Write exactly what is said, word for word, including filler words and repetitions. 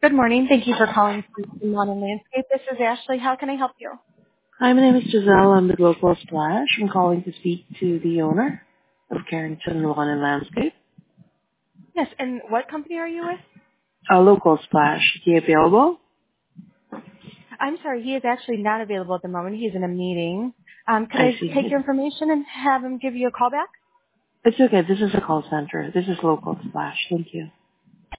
Good morning. Thank you for calling Modern Landscape. This is Ashley. How can I help you? Hi, my name is Giselle. I'm with Local Splash. I'm calling to speak to the owner of Carrington Lawn and Landscape. Yes, and what company are you with? Uh, Local Splash. Is he available? I'm sorry, he is actually not available at the moment. He's in a meeting. Um, could I I see. take your information and have him give you a call back? It's okay. This is a call center. This is Local Splash. Thank you.